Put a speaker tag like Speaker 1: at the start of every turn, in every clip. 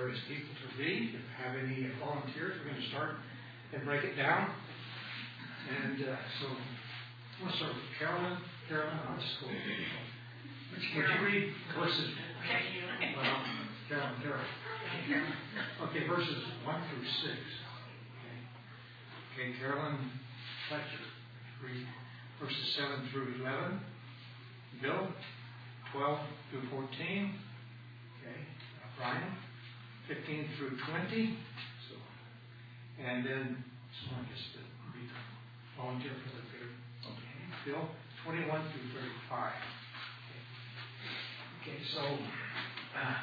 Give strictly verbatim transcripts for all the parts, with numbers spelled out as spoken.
Speaker 1: various people to read. If you have any volunteers, we're going to start and break it down. And uh, so, I'm going to start with Carolyn. Carolyn, I'll just go. Would you read verses? Well, Carolyn, Carolyn. Okay, verses one through six. Okay, okay Carolyn Fletcher, read verses seven through eleven. Bill, twelve through fourteen. Okay, uh, Brian, fifteen through twenty. So, and then someone just to read, volunteer for the third. Okay, Bill, twenty-one through thirty-five. Okay, okay so uh,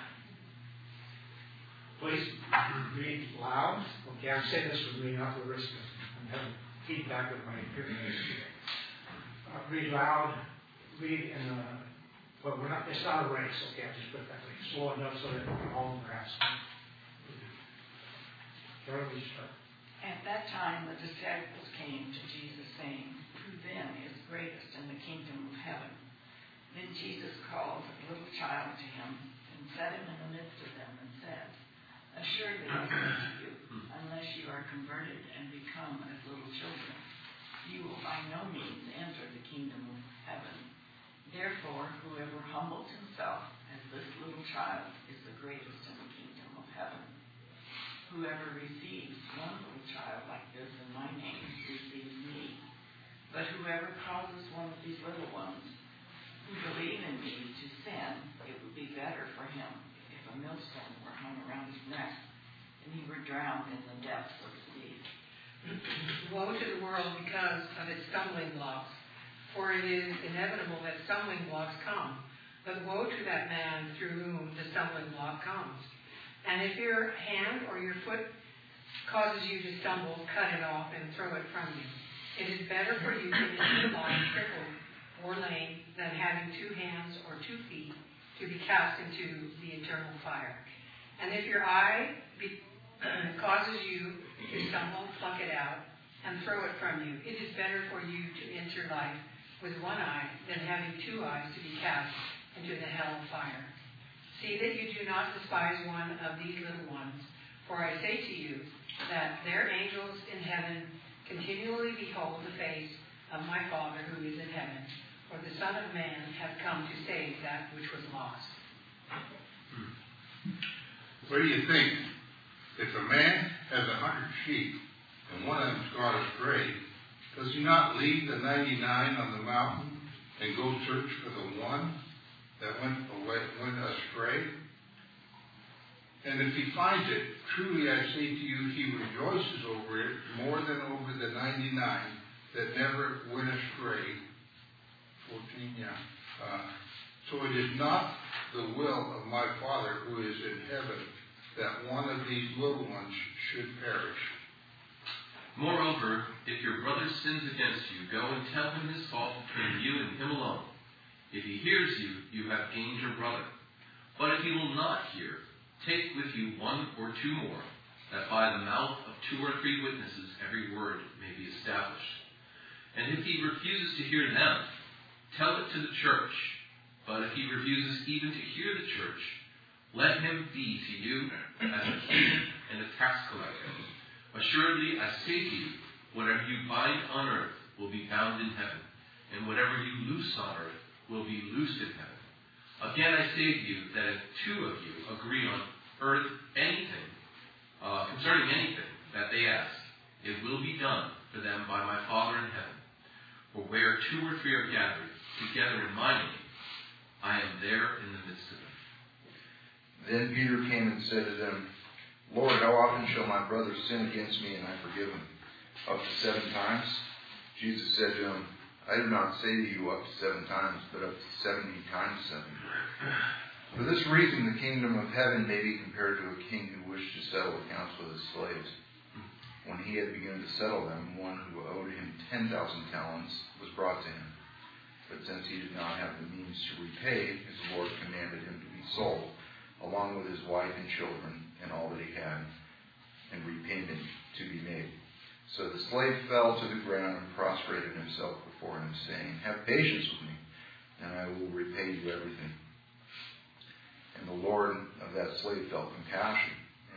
Speaker 1: please read loud. Okay, I'm saying this with me, not the risk of I'm having feedback with my hearing aids today. Uh, read loud. Read in a, well, we're not, it's not a race, okay, I'll just put it that way. Slow enough so that we're all grasp. Carol, we start.
Speaker 2: At that time, the disciples came to Jesus, saying, "Who then is greatest in the kingdom of heaven?" Then Jesus called a little child to him and set him in the midst of them and said, "Assuredly I say to you, unless you are converted and become as little children, you will by no means enter the kingdom of heaven. Therefore, whoever humbles himself as this little child is the greatest in the kingdom of heaven. Whoever receives one little child like this in my name receives me. But whoever causes one of these little ones who believe in me to sin, it would be better for him if a millstone were hung around his neck and he were drowned in the depths of the sea."
Speaker 3: Woe to the world because of its stumbling blocks. For it is inevitable that stumbling blocks come, but woe to that man through whom the stumbling block comes. And if your hand or your foot causes you to stumble, cut it off and throw it from you. It is better for you to enter life crippled or lame than having two hands or two feet to be cast into the eternal fire. And if your eye be, uh, causes you to stumble, pluck it out and throw it from you. It is better for you to enter life with one eye than having two eyes to be cast into the hell of fire. See that you do not despise one of these little ones, for I say to you that their angels in heaven continually behold the face of my Father who is in heaven. For the Son of Man hath come to save that which was lost.
Speaker 4: What do you think? If a man has a hundred sheep and one of them's gone astray, does he not leave the ninety-nine on the mountain and go search for the one that went away, went astray? And if he finds it, truly I say to you, he rejoices over it more than over the ninety-nine that never went astray. fourteen, yeah. Uh, so it is not the will of my Father who is in heaven that one of these little ones should perish.
Speaker 5: Moreover, if your brother sins against you, go and tell him his fault between you and him alone. If he hears you, you have gained your brother. But if he will not hear, take with you one or two more, that by the mouth of two or three witnesses every word may be established. And if he refuses to hear them, tell it to the church. But if he refuses even to hear the church, let him be to you as a heathen and a tax collector. Assuredly, I say to you, whatever you bind on earth will be bound in heaven, and whatever you loose on earth will be loosed in heaven. Again, I say to you that if two of you agree on earth anything, uh, concerning anything that they ask, it will be done for them by my Father in heaven. For where two or three are gathered together in my name, I am there in the midst of them.
Speaker 6: Then Peter came and said to them, Lord, how often shall my brother sin against me and I forgive him? Up to seven times? Jesus said to him, I do not say to you up to seven times, but up to seventy times seven. For this reason the kingdom of heaven may be compared to a king who wished to settle accounts with his slaves. When he had begun to settle them, one who owed him ten thousand talents was brought to him. But since he did not have the means to repay, his Lord commanded him to be sold, along with his wife and children, and all that he had, and repayment to be made. So the slave fell to the ground and prostrated himself before him, saying, Have patience with me, and I will repay you everything. And the Lord of that slave felt compassion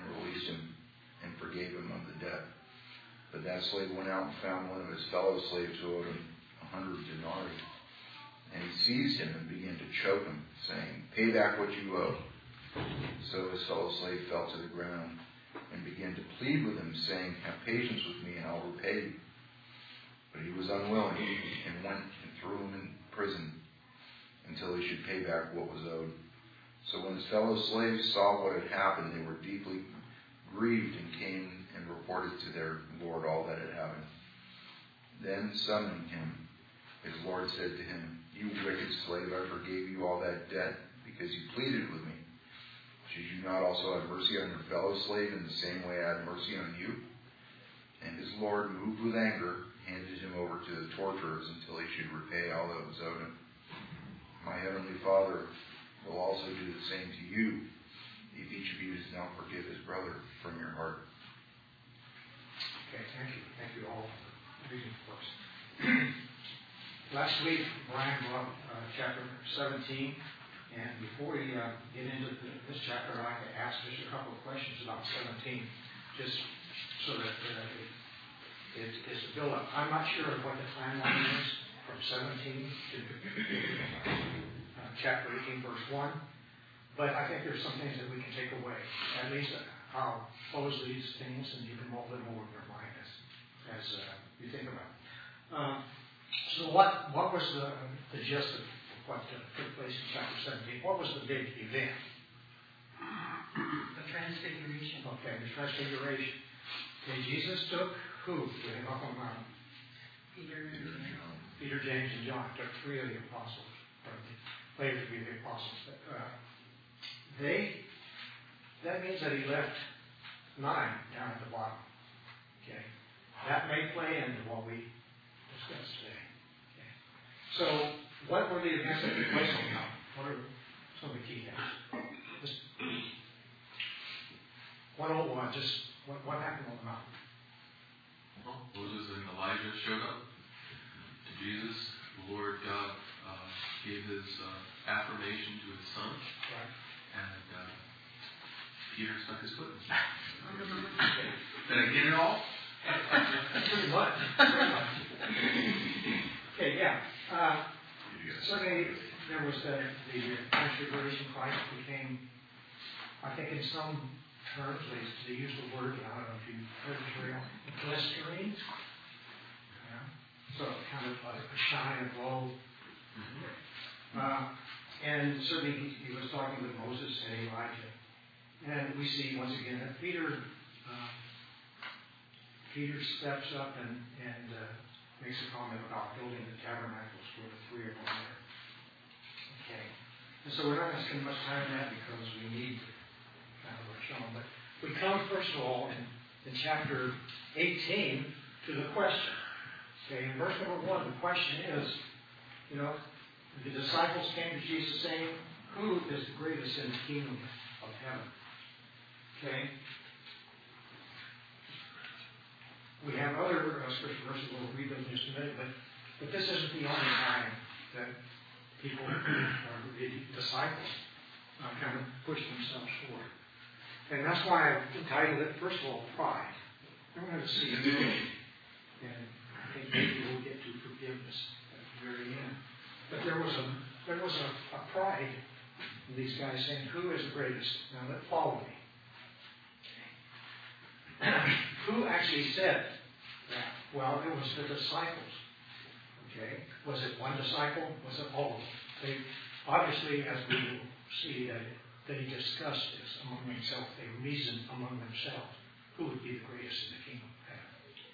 Speaker 6: and released him and forgave him of the debt. But that slave went out and found one of his fellow slaves who owed him a hundred denarii. And he seized him and began to choke him, saying, "Pay back what you owe." So his fellow slave fell to the ground and began to plead with him, saying, "Have patience with me, and I'll repay you." But he was unwilling, and went and threw him in prison until he should pay back what was owed. So when his fellow slaves saw what had happened, they were deeply grieved and came and reported to their lord all that had happened. Then summoning him, his lord said to him, "You wicked slave, I forgave you all that debt because you pleaded with me. Should you not also have mercy on your fellow slave in the same way I had mercy on you?" And his lord, moved with anger, handed him over to the torturers until he should repay all that was owed him. My heavenly Father will also do the same to you if each of you does not forgive his brother from your heart.
Speaker 1: Okay, thank you. Thank you all for reading for us. Last week, Brian brought uh, chapter seventeen, and before we uh, get into the, this chapter, I'd like to ask just a couple of questions about seventeen, just so that uh, it, it, it's a build-up. I'm not sure of what the timeline is from seventeen to uh, chapter eighteen, verse one, but I think there's some things that we can take away. At least uh, I'll pose these things, and you can mull them over in your mind as, as uh, you think about it. Um, so what what was the, the gist of what uh, took place in chapter seventeen? What was the big event?
Speaker 3: The transfiguration.
Speaker 1: Okay, the transfiguration. Okay, Jesus took who to him up on the mountain?
Speaker 3: Peter,
Speaker 1: Peter, James, and John. Took three of the apostles, or later to be the apostles. But, uh, they, that means that he left nine down at the bottom. Okay, that may play into what we discussed today. Okay. So, what were the events that took place on the mountain? What are some of the key things? Just one oh one, just what, what happened on the mountain?
Speaker 5: Well, Moses and Elijah showed up to Jesus. The Lord God uh, gave his uh, affirmation to his son,
Speaker 1: Right.
Speaker 5: and uh, Peter stuck his foot in. Did I get it all?
Speaker 1: Pretty much. Pretty much. Okay, yeah. Uh, certainly, there was the, the transfiguration. Christ became, I think, in some terms, they, they use the word, I don't know if you've heard it, real, glistering. Yeah. So kind of like a shine, a glow. Mm-hmm. Uh, and certainly, he, he was talking with Moses and Elijah. And we see once again that Peter, uh, Peter steps up and, and uh, makes a comment about building the tabernacles where the three of them there. Okay. And so we're not going to spend much time on that because we need kind of a show. But we come, first of all, in, in chapter eighteen to the question. Okay, in verse number one, the question is, you know, the disciples came to Jesus saying, "Who is the greatest in the kingdom of heaven?" Okay. We have other uh, scripture verses, we'll read them in just a minute, but, but this isn't the only time that people, or the disciples, uh, kind of push themselves forward. And that's why I've entitled it, first of all, Pride. We're going to see it. And I think maybe we'll get to forgiveness at the very end. But there was a there was a, a pride in these guys saying, "Who is the greatest?" Now, let follow me. Who actually said that? Well, it was the disciples. Okay? Was it one disciple? Was it all of them? They, obviously, as we will see, that they discussed this among themselves. They reasoned among themselves who would be the greatest in the kingdom of heaven.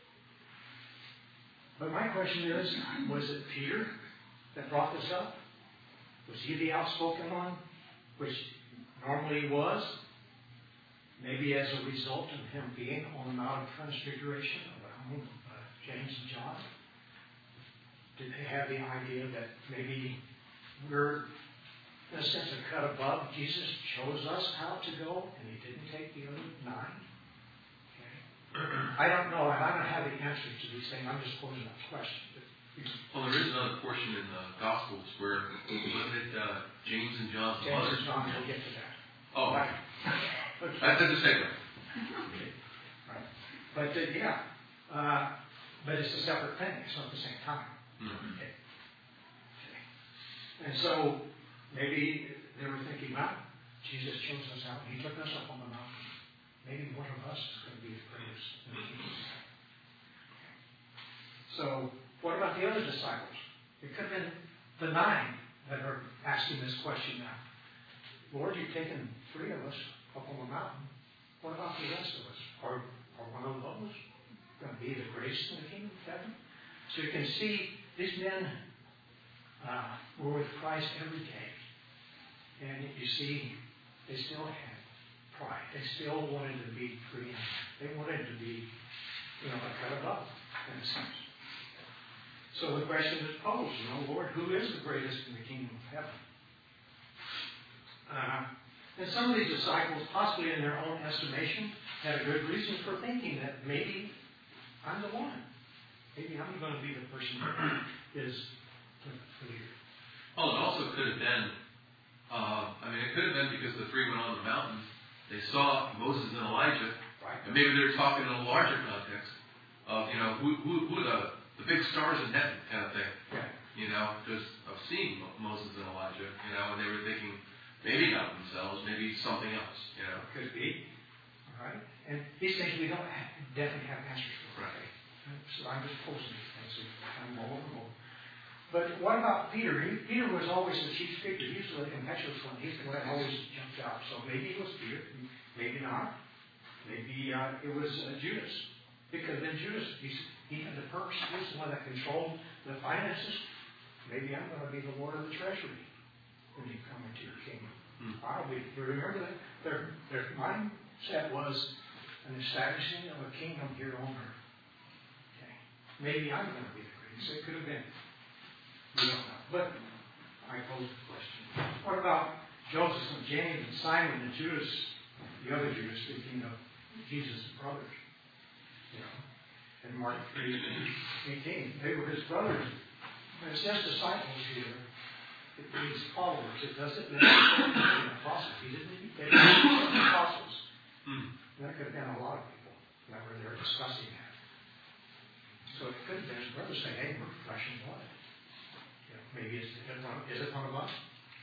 Speaker 1: But my question is, was it Peter that brought this up? Was he the outspoken one? Which normally he was? Maybe as a result of him being on the Mount of Transfiguration around uh, James and John. Did they have the idea that maybe we're, in a sense, a cut above? Jesus chose us out to go, and he didn't take the other nine? Okay. I don't know, and I don't have the answers to these things. I'm just posing a question.
Speaker 5: Well, there is another portion in the Gospels where, wasn't it uh, James and John's
Speaker 1: James
Speaker 5: mother?
Speaker 1: and John, we'll get to that.
Speaker 5: Oh,
Speaker 1: Right.
Speaker 5: That's the second.
Speaker 1: But uh, yeah, uh, but it's a separate thing. It's not the same time.
Speaker 5: Mm-hmm.
Speaker 1: Okay. Okay. And so maybe they were thinking, well, Jesus chose us out. He took us up on the mountain. Maybe one of us is going to be the greatest in the kingdom. So what about the other disciples? It could have been the nine that are asking this question now. Lord, you've taken three of us up on the mountain. What about the rest of us? Are, are one of those going to be the greatest in the kingdom of heaven? So you can see these men uh, were with Christ every day. And you see, they still had pride. They still wanted to be free. They wanted to be, you know, a cut above, in a sense. So the question is posed, you know, Lord, who is the greatest in the kingdom of heaven? Uh, and some of these disciples, possibly in their own estimation, had a good reason for thinking that maybe I'm the one. Maybe I'm going to be the person that is the leader.
Speaker 5: Oh, it also could have been, uh, I mean, it could have been because the three went on the mountain. They saw Moses and Elijah,
Speaker 1: Right.
Speaker 5: and maybe they're talking in a larger context of, you know, who, who, who are the, the big stars in heaven kind of thing.
Speaker 1: Yeah.
Speaker 5: You know, because of seeing Moses and Elijah, you know, and they were thinking, maybe not themselves, maybe something else, you know.
Speaker 1: Could be. All right. And these things we don't have, definitely have answers for.
Speaker 5: Right.
Speaker 1: So I'm just posing these things and kind of more and more. But what about Peter? He, Peter was always the chief figure. He was the impetuous one. He's the one that always jumped out. So maybe it was Peter. Maybe not. Maybe uh, it was uh, Judas. Because then Judas, he's, he had the purse. He was the one that controlled the finances. Maybe I'm going to be the Lord of the treasury when you come into your kingdom.
Speaker 5: Hmm.
Speaker 1: I'll be. Remember that their their mindset was an establishing of a kingdom here on earth. Okay. Maybe I'm going to be the greatest. It could have been. We don't know. But I pose the question. What about Joseph and James and Simon and Judas, the other Judas, speaking of Jesus' brothers? You know, in Mark three eighteen, they were his brothers. And it says disciples here. It means followers. It doesn't necessarily mean apostles. He didn't mean they were apostles.
Speaker 5: Hmm.
Speaker 1: That could have been a lot of people that were there discussing that. So it could have been his brothers saying, hey, we're flesh and blood. You know, maybe it's, is it one of us?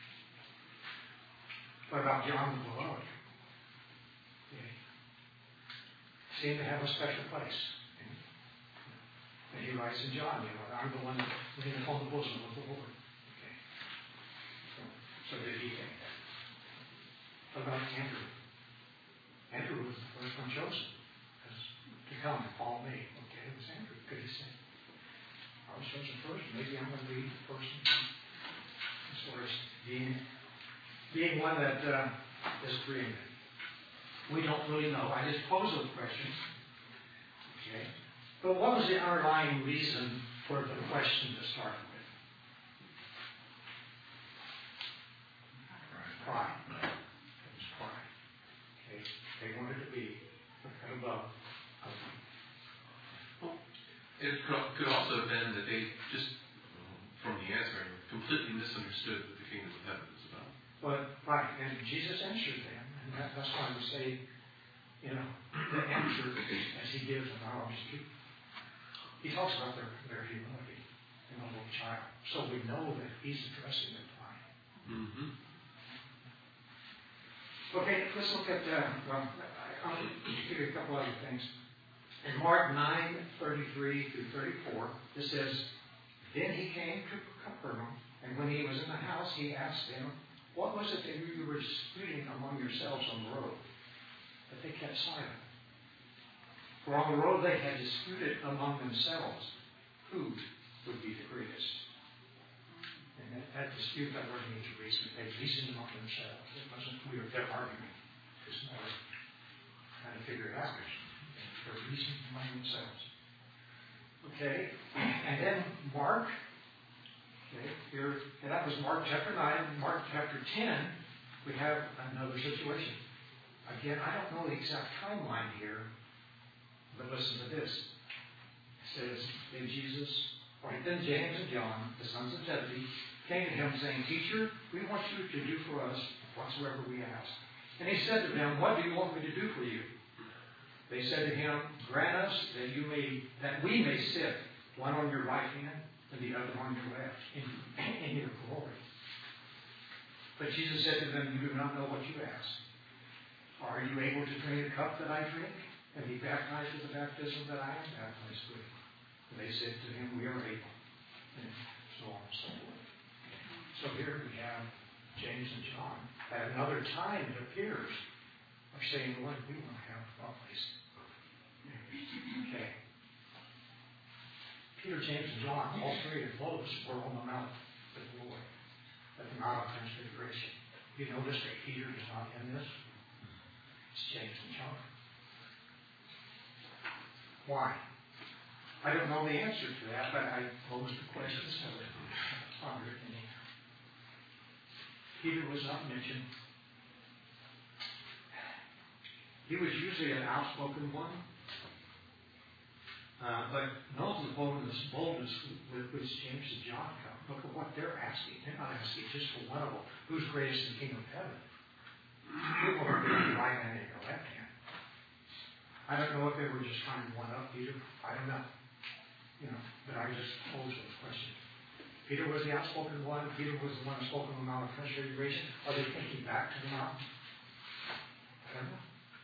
Speaker 1: What about John the Beloved? Okay. Seemed to have a special place. And, and he writes in John, you know, I'm the one that leaneth on the bosom of the Lord. Okay. So, so did he think that? What about Andrew? Andrew was the first one chosen to come and follow me. Okay, it was Andrew. Could he say, I was chosen first, maybe I'm going to be the person as far as being, being one that uh, is created. We don't really know. I just pose those questions. Okay. But what was the underlying reason for the question to start with? Pride. It was pride. Okay. They wanted to be above.
Speaker 5: It could also have been that they just, from the answering, completely misunderstood what the kingdom of heaven is about.
Speaker 1: Well, right, and Jesus answered them, and that, that's why we say, you know, the answer as he gives them, I'll just keep. He talks about their, their humility in a little child, so we know that he's addressing their pride.
Speaker 5: Mm-hmm.
Speaker 1: Okay, let's look at, uh, well, I'll give you a couple other things. In Mark nine, thirty-three through thirty-four, it says, Then he came to Capernaum, and when he was in the house, he asked them, What was it that you were disputing among yourselves on the road? But they kept silent. For on the road they had disputed among themselves who would be the greatest. And that, that dispute, that word means reason. They reasoned among themselves. It wasn't we were their argument. It was more trying to figure it out. They're reasoning among themselves. Okay, and then Mark. Okay, here, and that was Mark chapter nine. Mark chapter ten, we have another situation. Again, I don't know the exact timeline here, but listen to this. It says, then Jesus, or then James and John, the sons of Zebedee, came to him saying, Teacher, we want you to do for us whatsoever we ask. And he said to them, What do you want me to do for you? They said to him, grant us that you may, that we may sit, one on your right hand and the other on your left, in, in your glory. But Jesus said to them, you do not know what you ask. Are you able to drink the cup that I drink, and be baptized with the baptism that I am baptized with? And they said to him, we are able. And so on and so forth. So here we have James and John. At another time, it appears, are saying, Lord, we want to have a place. Okay. Peter, James, and John, all three of those were on the Mount of the Lord, at the Mount of Transfiguration. You notice that Peter is not in this? It's James and John. Why? I don't know the answer to that, but I posed the question, so it pondered in here. Peter was not mentioned. He was usually an outspoken one. Uh, but note the boldness, boldness with which James and John come. Look at what they're asking. They're not asking just for one of them. Who's greatest in the kingdom of heaven? People are going to the right hand and the left hand. I don't know if they were just trying to one up Peter. I don't know. You know, but I just posed those questions. Peter was the outspoken one. Peter was the one who spoke on the Mount of Transfiguration. Are they thinking back to the mountain? I don't know.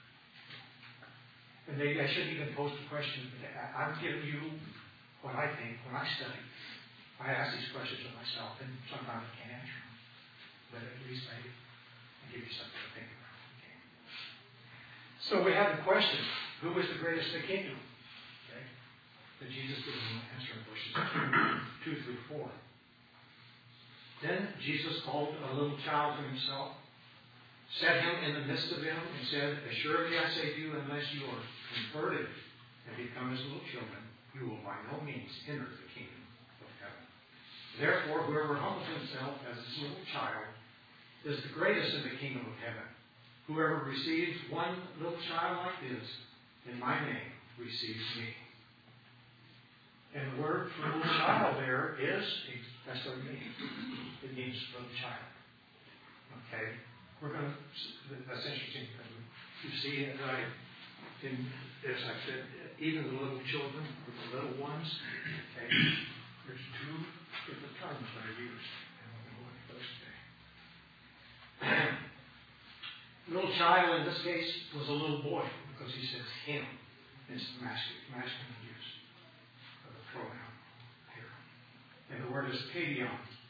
Speaker 1: And maybe I shouldn't even pose the question. I'm giving you what I think when I study. I ask these questions of myself, and sometimes I can't answer them. But at least I, I give you something to think about. Okay. So we have the question, who is the greatest in the kingdom? Okay. That Jesus gives an answer in verses two through four. Then Jesus called a little child to himself, set him in the midst of them, and said, assuredly I say to you, unless you are converted and become as little children, you will by no means enter the kingdom of heaven. Therefore, whoever humbles himself as a little child is the greatest in the kingdom of heaven. Whoever receives one little child like this in my name receives me. And the word for little child there is, that's what it means. It means little child. Okay? We're going to, that's interesting because you see it right in, as I said, even the little children, or the little ones, okay, there's two different terms that are used. And we're going to look at those today. Little child in this case was a little boy because he says him. It's the masculine, masculine use of the pronoun here. And the word is paidion.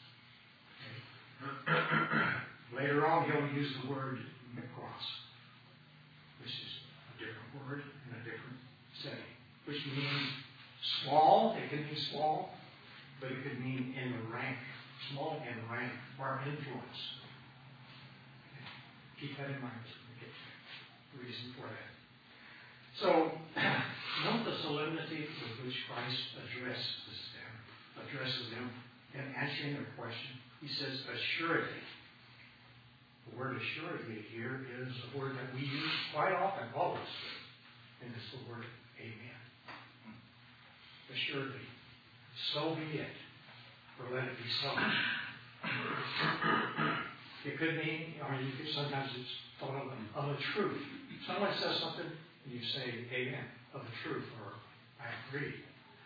Speaker 1: Okay. Later on, he'll use the word mikros, which is a different word in a different setting, which means small. It can mean small, but it could mean in the rank, small in rank, or influence. Okay. Keep that in mind as we get to the reason for that. So, note the solemnity with which Christ addresses them, addresses them in answering their question. He says, assuredly. The word assuredly here is a word that we use quite often, always, and it's the word amen. Assuredly. So be it, or let it be so. It could mean, or you could, sometimes it's thought of, of the truth. Someone says something, and you say amen, of the truth, or I agree.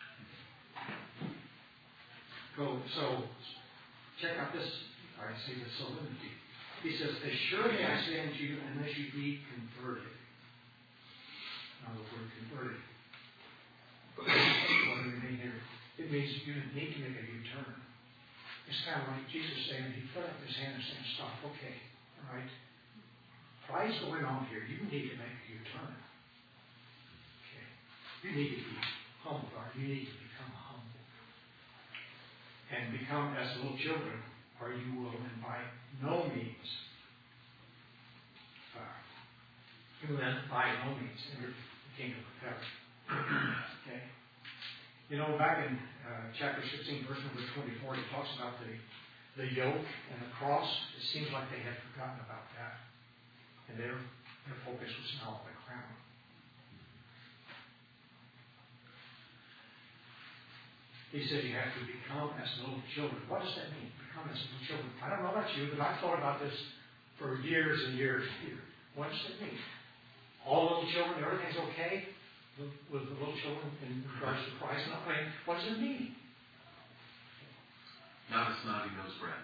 Speaker 1: Go, so, check out this, I say the solemnity. He says, assuredly I say unto you, unless you be converted. Now the word converted. What do we mean here? It means you need to make a U-turn. It's kind of like Jesus saying, he put up his hand and said, stop, okay, all right. Pride's going on here. You need to make a U-turn. Okay. You need to be humble, or you need to become humble. And become as little children, or you will, and by no means, uh, you will by no means enter the kingdom of heaven. Okay? You know, back in uh, chapter sixteen, verse number twenty-four, it talks about the, the yoke and the cross. It seems like they had forgotten about that. And their, their focus was now on the crown. He said you have to become as little children. What does that mean? Become as little children. I don't know about you, but I've thought about this for years and years here. What does it mean? all little children, everything's okay with, with the little children in regards to Christ not praying. What does it mean?
Speaker 5: Not a snotty nose brat.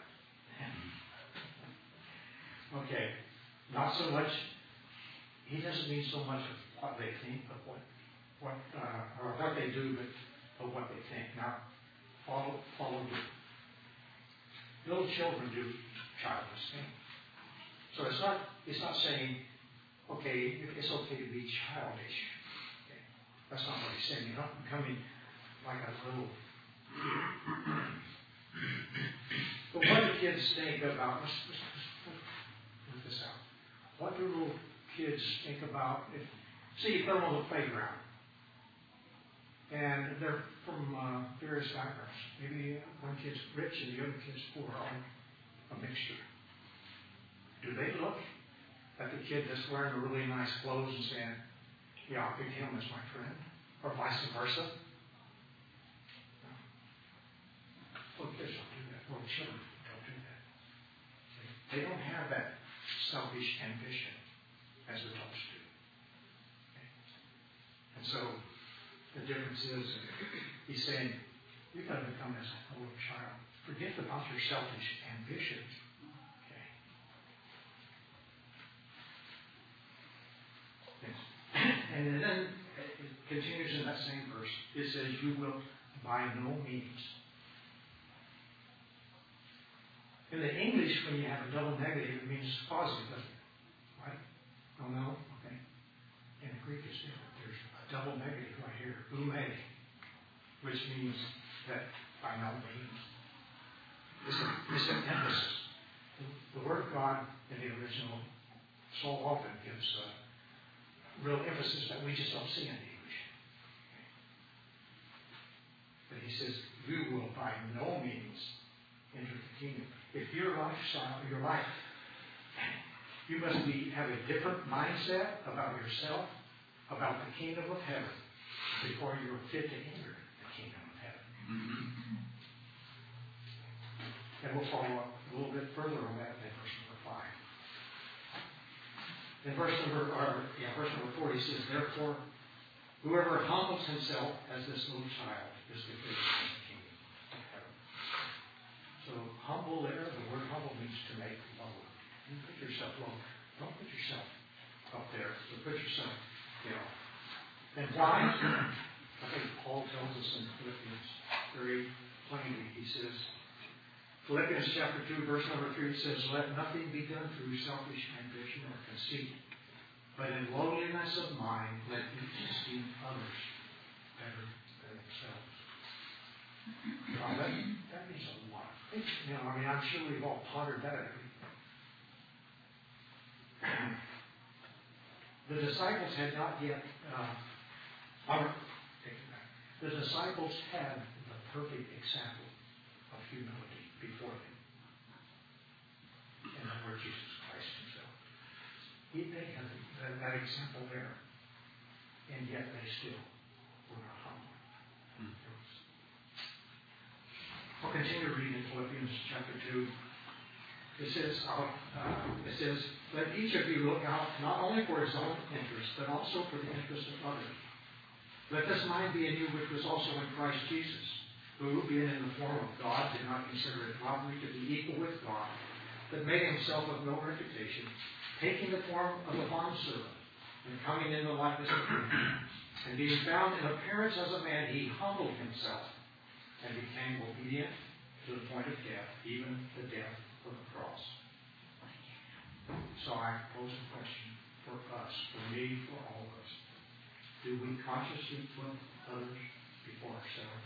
Speaker 1: Okay, not so much. He doesn't mean so much of what they think, but what, what, uh, or what they do, but of what they think. Now, follow, follow the little children do childish things. So it's not, it's not saying, okay, it's okay to be childish. Okay. That's not what he's saying. You're not becoming like a little. But what do kids think about? Let's, let's, let's work this out. What do little kids think about? If, see, you put them on the playground, and they're from uh, various backgrounds. Maybe one kid's rich and the other kid's poor, or a mixture. Do they look at the kid that's wearing the really nice clothes and saying, "Yeah, I'll pick him as my friend," or vice versa? No. Little kids don't do that. Little children don't do that. They don't have that selfish ambition as adults do. Okay? And so the difference is, he's saying, you've got to become as a little child. Forget about your selfish ambitions. Okay. Yes. And then it continues in that same verse. It says, you will by no means. In the English, when you have a double negative, it means positive, doesn't it? Right? Oh, no? Okay. In the Greek, it's different. There's a double negative right here, ume, which means that by no means. It's, a, it's an emphasis. The, the Word of God in the original so often gives a real emphasis that we just don't see in the English. Okay. But he says, you will by no means enter the kingdom. If your lifestyle, your life, you must be have a different mindset about yourself, about the kingdom of heaven, before you're fit to enter the kingdom of heaven.
Speaker 5: Mm-hmm.
Speaker 1: And we'll follow up a little bit further on that in verse number five. In verse number, or, yeah, verse number four, he says, therefore, whoever humbles himself as this little child is the greatest in the kingdom of heaven. So humble there, the word humble means to make low. You put yourself low. Don't put yourself up there. So put yourself, you know. And why? I think Paul tells us in Philippians very plainly. He says, Philippians chapter two, verse number three, it says, let nothing be done through selfish ambition or conceit, but in lowliness of mind, let each esteem others better than themselves. Now, that, that means a lot. You know, I mean, I'm sure we've all pondered that. The disciples had not yet, uh, or, take it back. The disciples had the perfect example of humility before them in the Lord Jesus Christ himself. He, they had that, that example there, and yet they still were not humble. Hmm. I'll continue reading in Philippians chapter two. It says, uh, uh, it says, let each of you look out not only for his own interest, but also for the interest of others. Let this mind be in you which was also in Christ Jesus, who, being in the form of God, did not consider it robbery to be equal with God, but made himself of no reputation, taking the form of a bondservant, and coming in the likeness of men. And being found in appearance as a man, he humbled himself, and became obedient to the point of death, even the death of the cross. So I pose a question for us, for me, for all of us. Do we consciously put others before ourselves?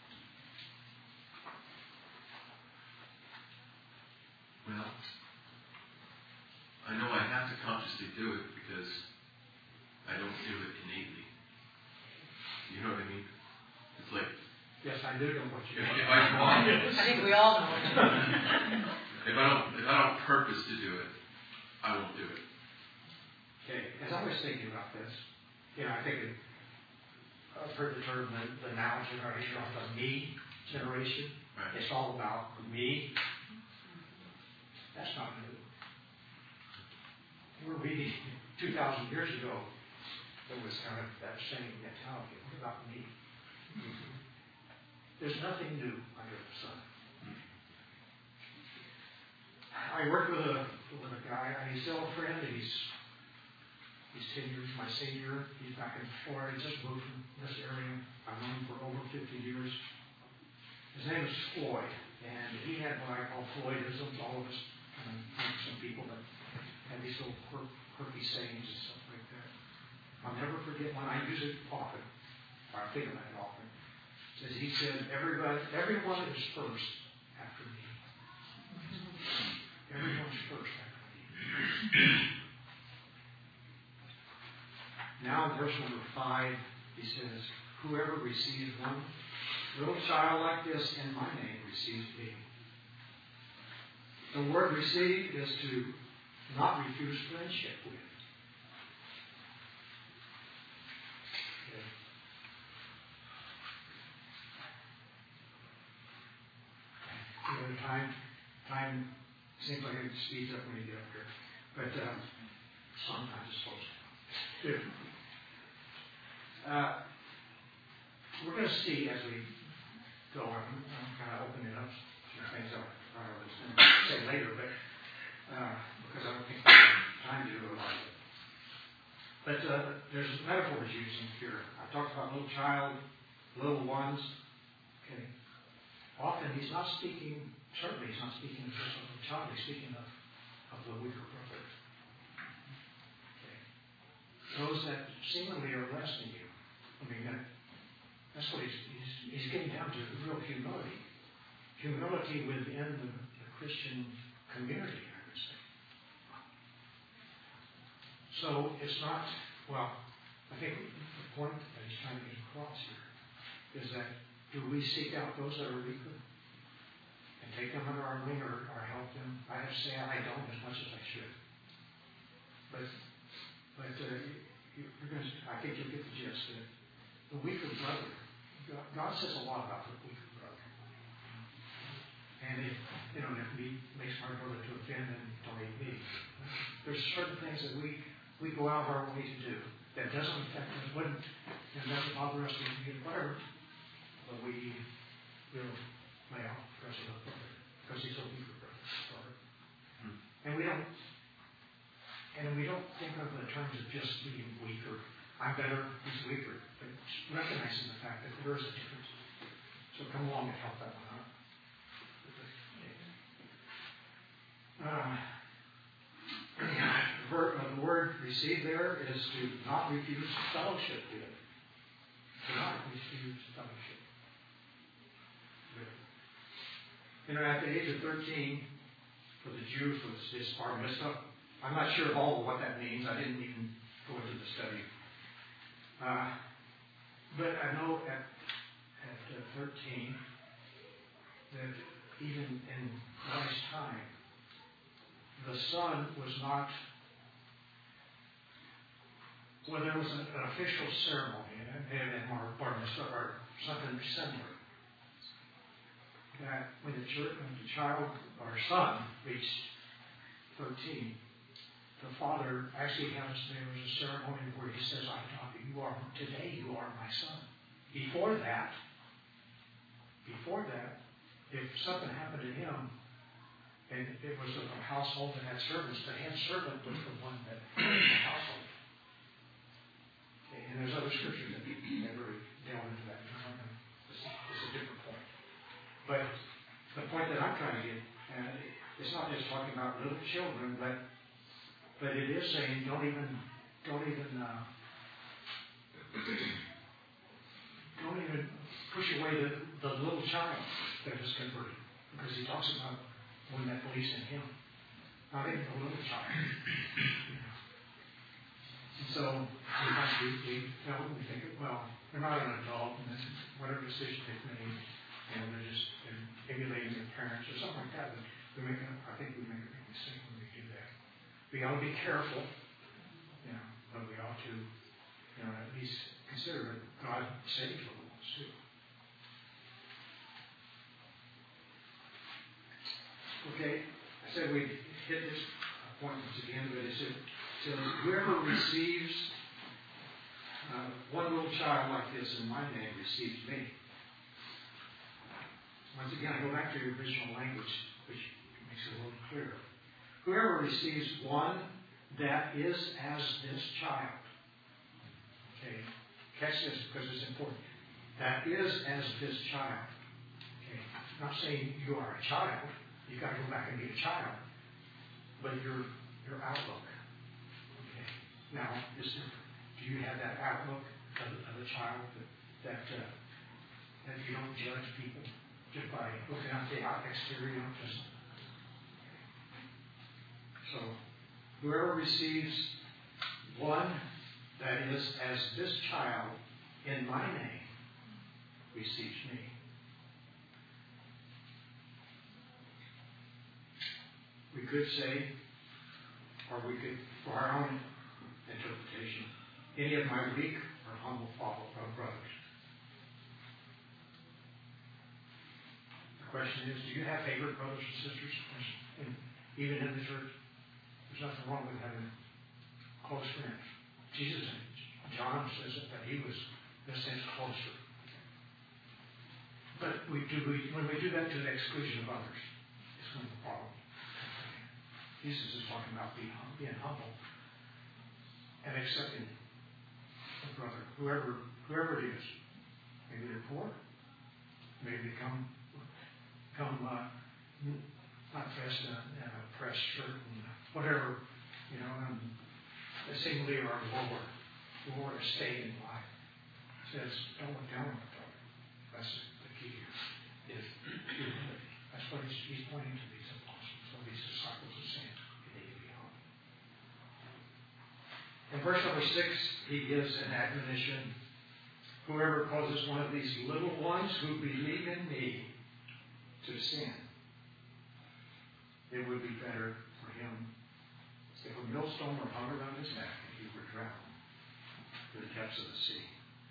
Speaker 5: Well, I know I have to consciously do it because I don't do it innately. You know what I mean? It's like,
Speaker 1: yes, I do know what you
Speaker 5: if,
Speaker 1: mean.
Speaker 5: if I want,
Speaker 3: I think we all know what you mean.
Speaker 5: if I don't, if I don't purpose to do it, I won't do it.
Speaker 1: Okay, as I was thinking about this, you know, I think it, I've heard the term the, the now generation, or the me generation.
Speaker 5: Right.
Speaker 1: It's all about me. That's not new. We're reading two thousand years ago. It was kind of that same mentality. What about me? There's nothing new under the sun. I worked with a with a guy, and he's still a friend, and he's he's ten years my senior. He's back in Florida. He just moved from this area. I've known him for over fifty years. His name is Floyd, and he had what I call Floydisms. All of us kind of like some people that have these little quirk, quirky sayings and stuff like that. I'll never forget when I use it often, or I think about it often. As he said, everybody, everyone is first after me. Everyone's first after me. Now, in verse number five, he says, whoever receives one little child like this in my name receives me. The word receive is to not refuse friendship with. Okay. You know, time, time seems like it speeds up when you get up here, but um, sometimes it slows down. Uh, we're going to see as we go. I'm, I'm kind of opening up some things I was going to say later, but uh, because I don't think we have time to do it about it. But uh, there's metaphors used in here. I talked about little child, little ones. Okay. Often he's not speaking. Certainly, he's not speaking just of the child. He's speaking of, of the weaker brother. Okay. Those that seemingly are less than you. I mean, that, that's what he's, he's, he's getting down to, real humility. Humility within the, the Christian community, I would say. So it's not, well, I think the point that he's trying to get across here is that do we seek out those that are weaker and take them under our wing or, or help them? I have to say I don't as much as I should. But, but uh, you, you're going to, I think you'll get the gist that the weaker brother, God, God says a lot about the weaker brother. And if, you know, if he makes my brother to offend, then don't hate me. There's certain things that we, we go out of our way to do that doesn't affect us, wouldn't, and doesn't bother us, we can get whatever. But we will lay out because of the brother, because he's a weaker brother. Hmm. And we don't, and we don't think of the terms of just being weaker. I'm better, he's weaker. But recognizing the fact that there is a difference. So come along and help that one out. Uh, the, word, uh, the word received there is to not refuse fellowship with. To not refuse fellowship with. You know, at the age of thirteen, for the Jews, was this bar mitzvah. I'm not sure of all of what that means. I didn't even go into the study. Uh, but I know at at uh, thirteen that even in Christ's time, the son was not, well, there was an, an official ceremony in, in bar mitzvah or something similar. That when the, church, when the child or son reached thirteen, the father actually has, there was a ceremony where he says, I adopt you, you are, today you are my son. Before that, before that, if something happened to him, and it was a household that had servants, the head servant was the one that ran the household. Okay, and there's other scriptures that never delve into that. This is, this is a different point. But the point that I'm trying to get at, it's not just talking about little children, but but it is saying don't even don't even uh, don't even push away the, the little child that is converted, because he talks about one that believes in him, not even a little child. You know. And so we must be, we, you know, we think, well, they're not an adult, and this is whatever decision they've made, and they're just they're emulating their parents or something like that. But we make a, I think we make a big mistake when we do that. We ought to be careful, you know, but we ought to, you know, at least consider that God saves little ones too. Okay, I said we'd hit this point once again, but it said, so whoever receives Uh, one little child like this in my name receives me. Once again, I go back to the original language, which makes it a little clearer. Whoever receives one that is as this child. Okay, catch this because it's important. That is as this child. Okay, I'm not saying you are a child. You've got to go back and be a child. But your your outlook. Okay, now is different. Do you have that outlook of, of a child that that, uh, that you don't judge people just by looking at the out exterior? Just so whoever receives one that is as this child in my name receives me. We could say, or we could, for our own interpretation, any of my weak or humble follow uh, brothers. The question is, do you have favorite brothers and sisters, in, even in the church? There's nothing wrong with having close friends. Jesus, John says that he was, in a sense, closer. But we do, we, when we do that to the exclusion of others, it's when the problem. Jesus is talking about being, being humble and accepting a brother, whoever whoever it is. Maybe they're poor. Maybe they come, come uh, not dressed in a, in a pressed shirt and whatever, you know, and they seemingly are lower, lower estate in life. It says, don't look down on the brother. That's the key here. Is humility. That's what he's, he's pointing to these apostles, what these disciples are saying. They need to be humble. In verse number six, he gives an admonition. Whoever causes one of these little ones who believe in me to sin, it would be better for him if a millstone were hung around his neck and he were drowned to the depths of the sea.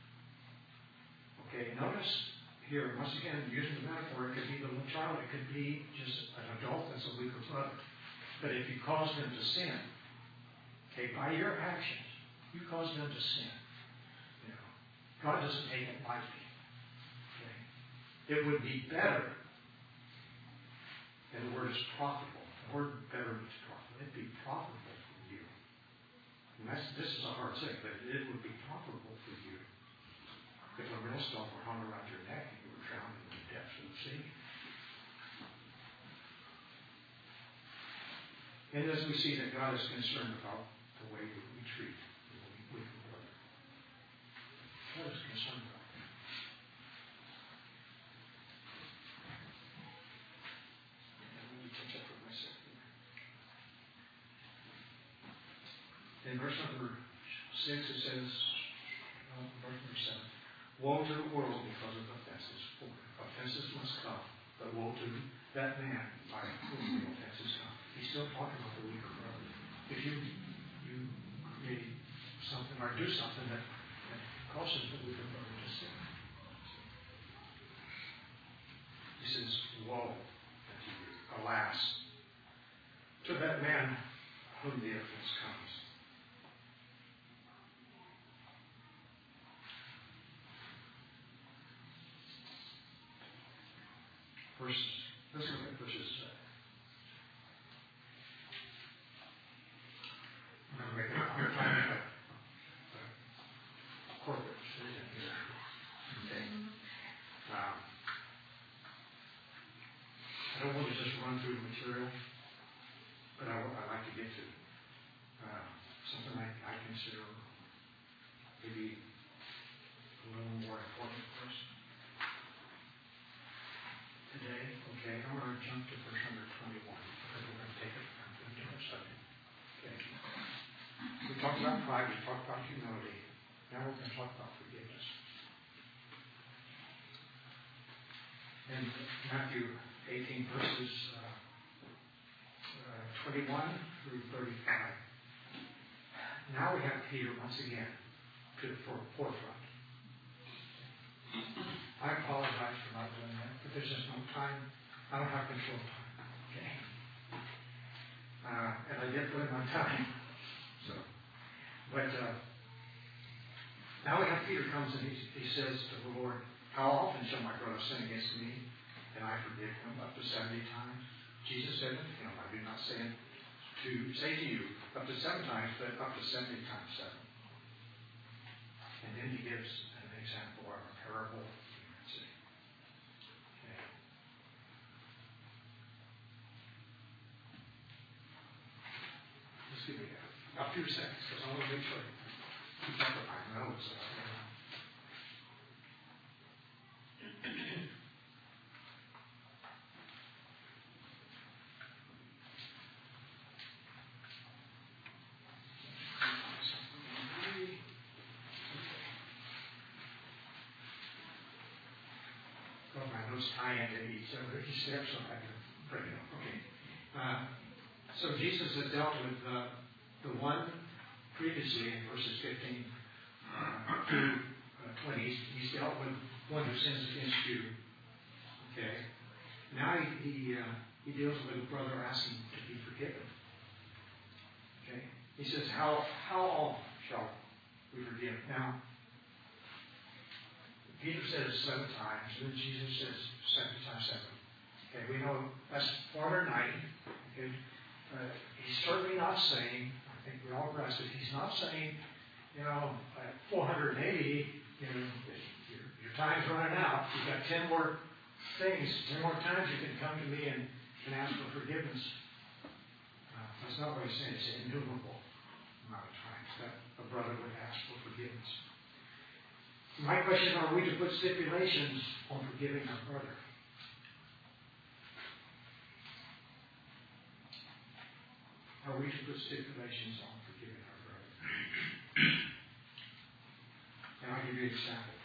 Speaker 1: Okay, notice here, once again, using the metaphor, it could be the little child, it could be just an adult that's a weaker brother. But if you cause them to sin, okay, by your actions, you cause them to sin. You know, God doesn't take it lightly. Okay? It would be better, and the word is profitable. The word better means profitable. It'd be profitable for you. And that's, this is a hard thing, but it would be profitable for you if a millstone were hung around your neck and you were drowned in the depths of the sea. And as we see that God is concerned about the way that we treat the weaker brother. God is concerned about that. And let me catch up with myself here. In verse number six it says, uh, verse number seven, woe to the world because of offenses. For offenses must come, but woe to that man by whom the offenses come. He's still talking about the weaker brother. If you you create something or do something that, that causes the weaker brother to sin, he says, woe unto you, alas, to that man whom the offense comes. Verses, let's look at verses. Uh, I'm going to make it, I'm going to try and make a, a corporate decision here. Okay. Um, I don't want to just run through the material, but I, I'd like to get to uh, something I, I consider maybe a little more important for us today. Okay, I'm going to jump to verse number twenty-one because we're going to take it from a different subject. Okay. We talked about pride, we talked about humility. Now we're going to talk about forgiveness. In Matthew eighteen, verses uh, uh, twenty-one through thirty-five. Now we have Peter once again to the forefront. I apologize for not doing that, but there's just no time. I don't have control of time. Okay. Uh, and I did put in my time. So, but uh, Now we have Peter comes and he, he says to the Lord, how often shall my brother sin against me, and I forgive him? Up to seventy times. Jesus said to him, I do not say to say to you up to seven times, but up to seventy times seven. And then he gives an example or a parable. Okay. Just give me a few seconds because I want to make sure I keep up with my notes. Well, my notes tie into each other, each step, so I can break it up. Okay. Uh, so Jesus has dealt with uh, the one previously in verses fifteen uh, through uh, twenty. He's, he's dealt with one who sins against you. Okay. Now he he, uh, he deals with a brother asking to be forgiven. Okay. He says, "How how often shall we forgive?" Now, Peter says seven times, and then Jesus says seven times seven. Okay, we know that's four hundred ninety. Okay, uh, he's certainly not saying, I think we all grasp it, he's not saying, you know, at four hundred eighty, you know, your, your time's running out. You've got ten more things, ten more times you can come to me and, and ask for forgiveness. Uh, that's not what he's saying. It's an innumerable amount of times that a brother would ask for forgiveness. My question, are we to put stipulations on forgiving our brother? Are we to put stipulations on forgiving our brother? And I'll give you an example.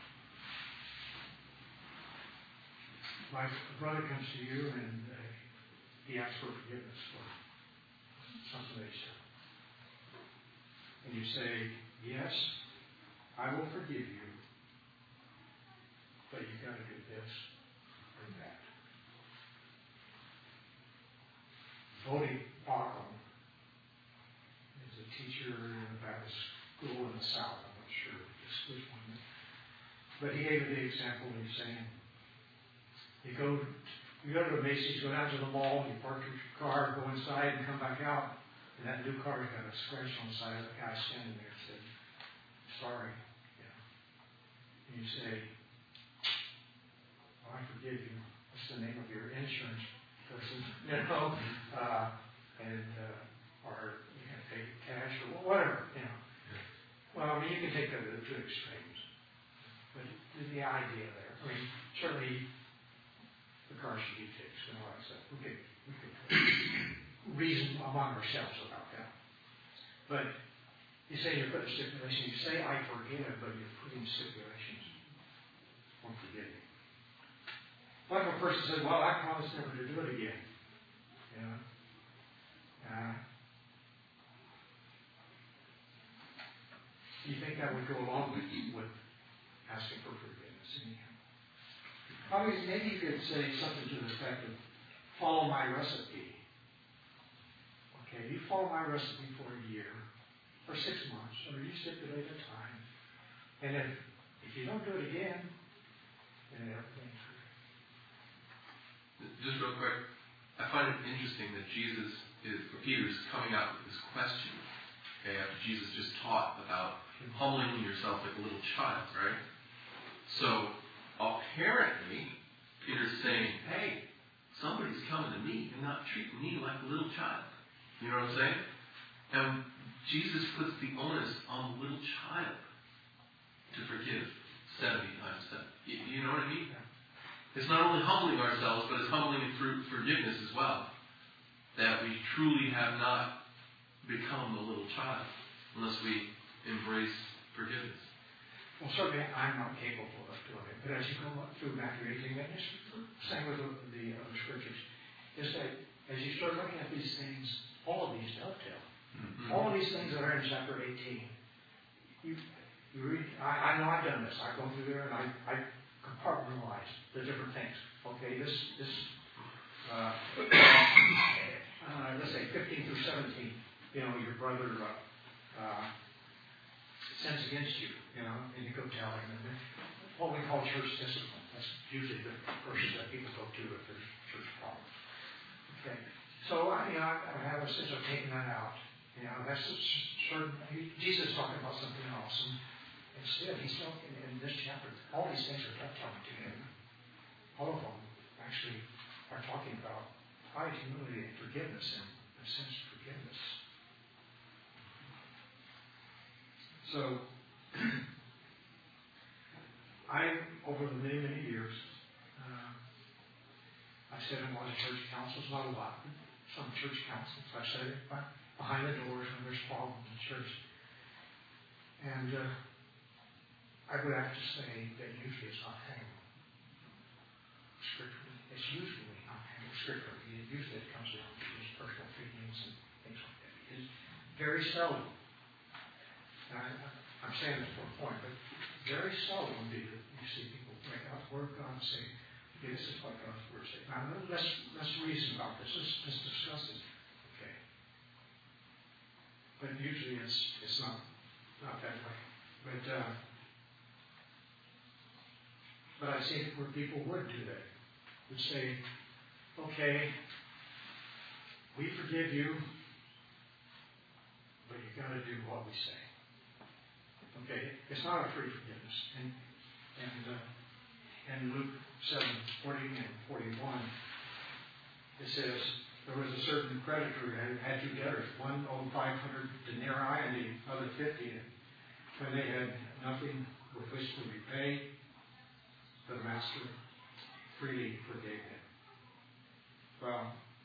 Speaker 1: My brother comes to you and uh, he asks for forgiveness for something that he's done. And you say, yes, I will forgive you. But you've got to do this or that. Bodie Bauckham is a teacher in a Baptist school in the South. I'm not sure just which one. But he gave me the example. He's saying, you go, you go to a Macy's, go down to the mall, you park your car, go inside, and come back out, and that new car has got a scratch on the side of the guy standing there and said, sorry. You know. And you say, I forgive you. What's the name of your insurance person? You know, uh, and uh, or you can pay cash or whatever. You know. Well, I mean, you can take that to the two extremes, but the idea there. I mean, certainly the car should be fixed and all that stuff. We could we could reason among ourselves about that. But you say you're putting stipulations. You say I forgive, but you're putting stipulations on forgiving. What if a person says, well, I promise never to do it again? You know? Uh, do you think that would go along with, with asking for forgiveness? Probably, maybe you could say something to the effect of, follow my recipe. Okay, you follow my recipe for a year, or six months, or you stipulate a time. And if, if you don't do it again, then everything's good.
Speaker 5: Just real quick, I find it interesting that Jesus is, or Peter is coming out with this question, okay, after Jesus just taught about humbling yourself like a little child, right? So, apparently, Peter's saying, hey, somebody's coming to me and not treating me like a little child. You know what I'm saying? And Jesus puts the onus on the little child to forgive seventy times seven. You, you know what I mean? It's not only humbling ourselves, but it's humbling through forgiveness as well. That we truly have not become the little child unless we embrace forgiveness.
Speaker 1: Well, certainly I'm not capable of doing it. But as you go through Matthew eighteen, and it's the same with the, the other scriptures, is that as you start looking at these things, all of these dovetail. Mm-hmm. All of these things that are in chapter eighteen. You, you read, I, I know I've done this. I go through there and I, I compartmentalize the different things. Okay, this, this uh, uh, let's say fifteen through seventeen, you know, your brother uh, uh, sins against you, you know, and you go tell him. And what we call church discipline. That's usually the first that people go to if there's church problems. Okay. So, I, you know, I, I have a sense of taking that out. You know, that's a certain, he, Jesus is talking about something else. And instead, he's talking in this chapter, all these things are talking to him. All of them actually are talking about pride, humility, and forgiveness, and a sense of forgiveness. So, I, over the many, many years, uh, I sat in a lot of church councils, not a lot, but some church councils. I sat behind the doors when there's problems in church. And uh, I would have to say that usually it's not handled scripturally. It's usually not handled scripturally. It usually it comes down to his personal feelings and things like that. It's very seldom. Now, I, I'm saying this for a point, but very seldom do you, you see people break out the Word of God and say, okay, this is what God's Word says. Now, let's, let's reason about this. Let's, let's discuss it. Okay. But usually it's it's not not that way. But uh, but I see where people would do that. Would say, okay, we forgive you, but you got to do what we say. Okay, it's not a free forgiveness. And and uh, in Luke seven forty and forty one, it says there was a certain creditor who had, had two debtors. One owed five hundred denarii and the other fifty. And when they had nothing with which to repay, the master freely forgave them. Well,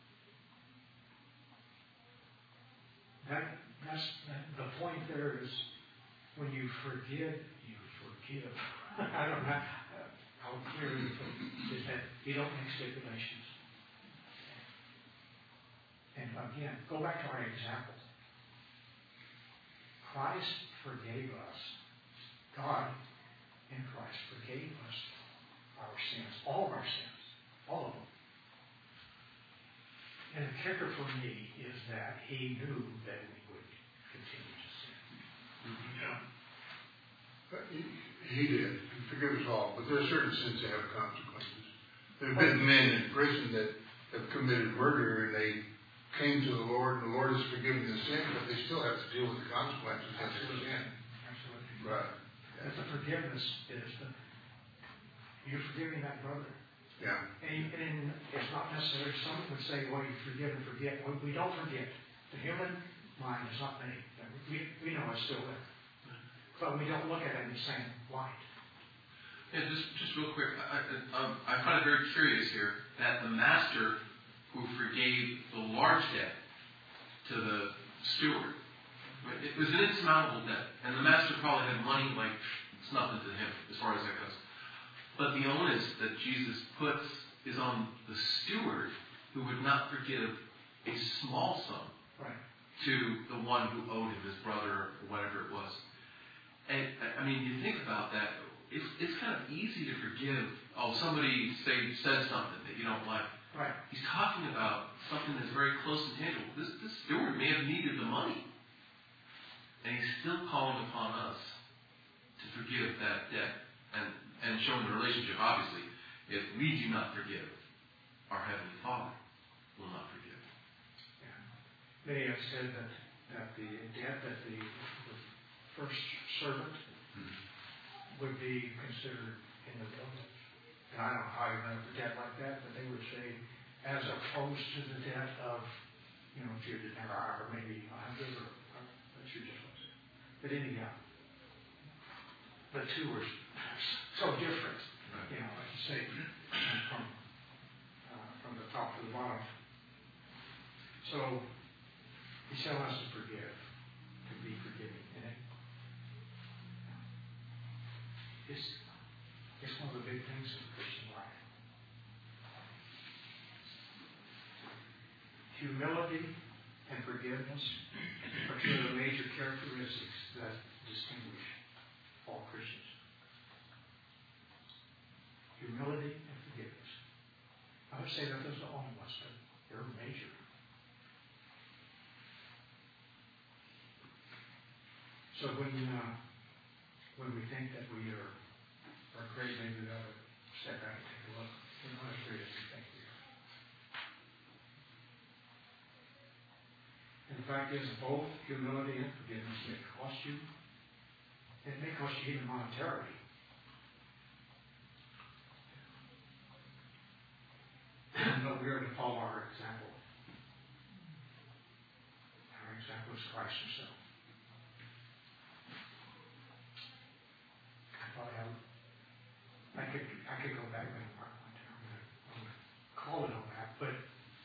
Speaker 1: that that's that, the point there is. When you forgive, you forgive. I don't know how clear it is that you don't make stipulations. And again, go back to our example. Christ forgave us. God in Christ forgave us our sins, all of our sins, all of them. And the kicker for me is that he knew that we would continue to sin.
Speaker 4: Yeah. He, he did. He forgives us all. But there are certain sins that have consequences. There have been men in prison that have committed murder and they came to the Lord and the Lord has forgiven the sin, but they still have to deal with the consequences of their sin.
Speaker 1: Absolutely.
Speaker 4: Right.
Speaker 1: That's the forgiveness is the you're forgiving that brother.
Speaker 4: Yeah.
Speaker 1: And, and it's not necessarily some would say, well, you forgive and forget. Well, we don't forget. The human mind is not made. We, we know it's still there. But we don't look at it in the same light.
Speaker 5: Yeah, just, just real quick, I, I, um, I find it very curious here that the master who forgave the large debt to the steward, it was an insurmountable debt, and the master probably had money like it's nothing to him as far as that goes. But the onus that Jesus puts is on the steward who would not forgive a small sum
Speaker 1: Right.
Speaker 5: to the one who owed him, his brother or whatever it was. And I mean, you think about that. It's it's kind of easy to forgive. Oh, somebody say said something that you don't like.
Speaker 1: Right.
Speaker 5: He's talking about something that's very close and tangible. This this steward may have needed the money, and he's still calling upon us to forgive that debt and and showing the relationship. Obviously, if we do not forgive, our heavenly Father will not forgive.
Speaker 1: Yeah. Many have said that that the debt that the, the first servant
Speaker 5: Mm-hmm.
Speaker 1: would be considered in the building. And I don't know how you remember a debt like that, but they would say, as opposed to the debt of, you know, if you're the denarii or maybe a hundred or that's your difference. But anyhow, the two are so different. You know, like you say, from uh, from the top to the bottom. So he's telling us to forgive, to be forgiving. And it, it's, it's one of the big things in the Christian life. Humility and forgiveness are two of the major characteristics that distinguish all Christians. Humility and forgiveness. I would say that those are the only ones, but they're major. So when uh, when we think that we are, are great, maybe we ought to step back and take a look. We're not as great as we think we are. And the fact is, both humility and forgiveness may cost you. It may cost you even monetarily. But we are to follow our example. Our example is Christ himself. I thought I, I could I could go back and I'm going to call it on that, but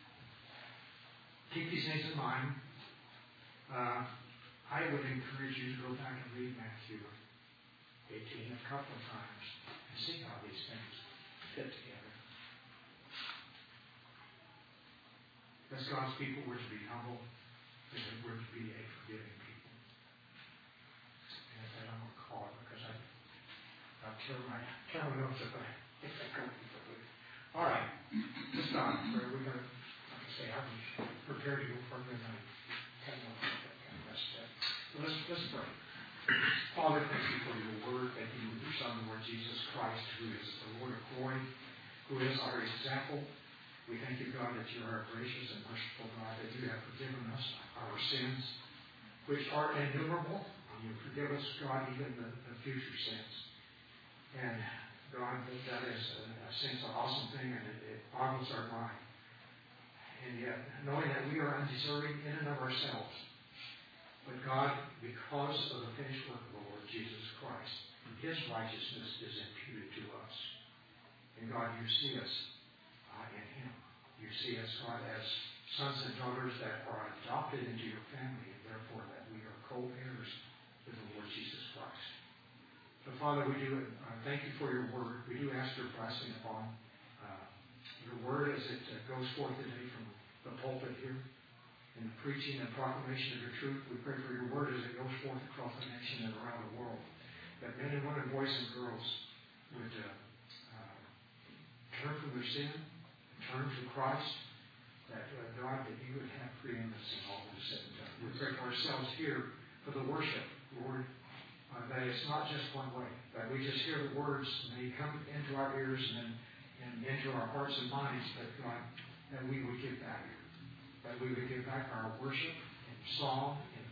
Speaker 1: keep these things in mind. Uh, I would encourage you to go back and read Matthew eighteen a couple of times and see how these things fit together. As God's people, we're to be humble, and we're to be a forgiving people. And I don't want to call it because I, I'll tear my, tear my notes if I, if I go people with it. All right, let's start. We're going to, like I say, I'm prepared to go further than I kind of want to kind of rest up. So let's, let's pray. Father, thank you for your word. Thank you for your Son, the Lord Jesus Christ, who is the Lord of glory, who is our example. We thank you, God, that you are a gracious and merciful God, that you have forgiven us our sins, which are innumerable. And you forgive us, God, even the, the future sins. And, God, that, that is, a, a sense, an awesome thing, and it, it boggles our mind. And yet, knowing that we are undeserving in and of ourselves, but God, because of the finished work of the Lord Jesus Christ, his righteousness is imputed to us. And, God, you see us in him. You see us, God, as sons and daughters that are adopted into your family, and therefore that we are co-heirs with the Lord Jesus Christ. So, Father, we do uh, thank you for your word. We do ask your blessing upon uh, your word as it uh, goes forth today from the pulpit here, in the preaching and proclamation of your truth. We pray for your word as it goes forth across the nation and around the world, that men and women, boys and girls would uh, uh, turn from their sin, turn to Christ, that uh, God, that you would have preeminence in all that is said and done. We pray for ourselves here for the worship, Lord, uh, that it's not just one way, that we just hear the words and they come into our ears and, and into our hearts and minds, but God, that we would give back, that we would give back our worship in song,